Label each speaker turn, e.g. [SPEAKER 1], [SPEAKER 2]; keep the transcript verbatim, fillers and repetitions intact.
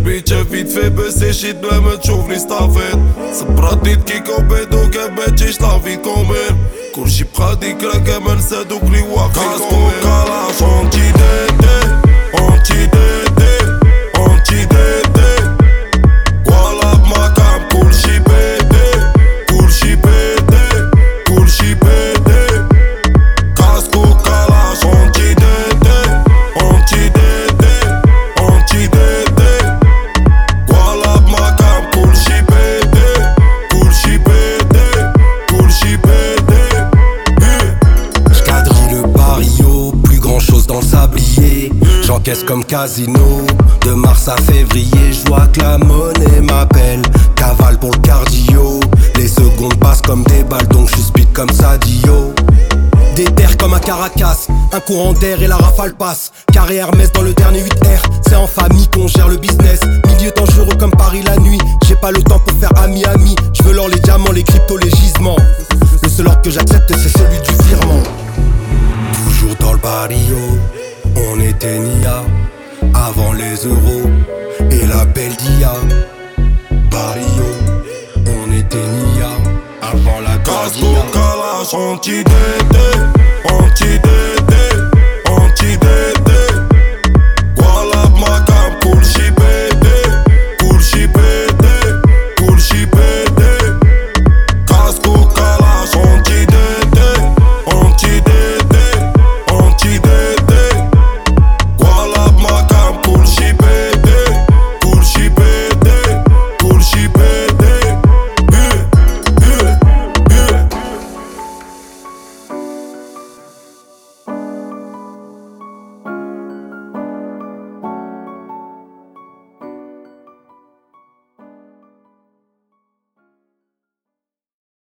[SPEAKER 1] bitch vite fait baisser shit بلا تشوف لي ستافيت صبراتني كيكو بيدو كباتيش لافي كومين كلشي بقى ديكرا كما نسادوك لي واقفين كاسكو كالاش اونتي دي دي اونتي دي دي اونتي دي دي ولا بمكان كلشي بيدي كلشي بيدي كلشي بيدي كاسكو كالاش اونتي دي دي اونتي دي دي اونتي دي دي ولا بمكان كلشي بيدي كلشي بيدي كلشي بيدي
[SPEAKER 2] J'quadrille le barrio, plus grand chose dans le sablier. J'encaisse comme casino, de mars à février. J'vois que la monnaie m'appelle, cavale pour le cardio. Les secondes passent comme des balles, donc j'suis speed comme Sadio. Des terres comme un Caracas, un courant d'air et la rafale passe. Carré Hermès dans le dernier huit R, c'est en famille qu'on gère le business. Milieu dangereux comme Paris la nuit, j'ai pas le temps pour faire ami-ami. J'veux l'or, les diamants, les cryptos, les gisements. Le seul ordre que j'accepte c'est celui du virement. Toujours dans le barrio, on était Nia, avant les euros et la belle Dia. Barrio, on était Nia, avant la
[SPEAKER 1] كاسكو
[SPEAKER 2] Dia.
[SPEAKER 1] كالاش اونتي دي دي اونتي دي دي